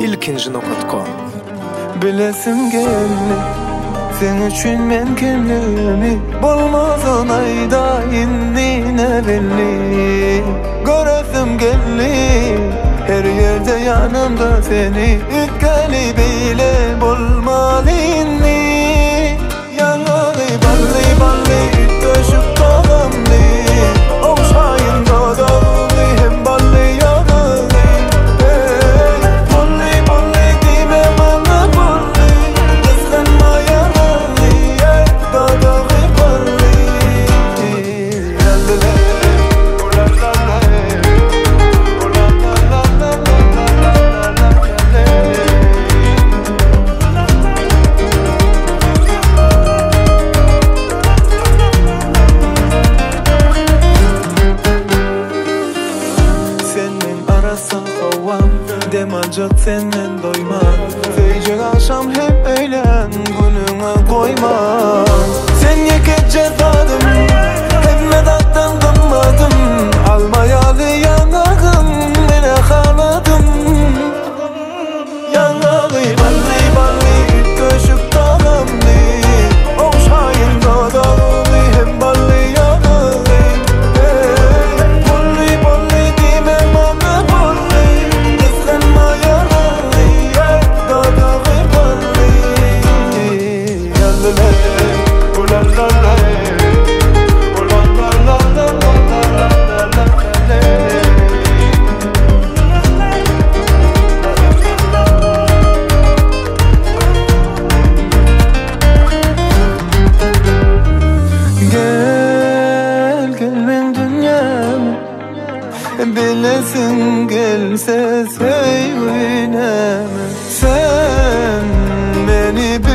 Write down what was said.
ilkinci.com. Bilesim geldi sen üçün men kimliğimi, bolmazın ayda innine belli. Göresim geldi her yerde yanımda seni, ütkeli bile bolmalı inni. Yanılı balli balli üttöşüp doğumlu, oğuşayın doğduğunu hem balli yanılı. Bolli bolli dime bana bolli, kıskanma yanılı, doğduğu bolli. Lalala, ulalala, demacak senden doyma, feycek akşam hep eğlen, gününe koyma. Sen yeket cezadım, hep medattan kımmadım, almayalı yanağım, mene haladım. Yanağı balli balli, üttöşüp dağımlı, oğuşayın doğduğunu hem balli yanağı. Bolli bolli dime bana bolli, bilesin gelse sevinem. Sen beni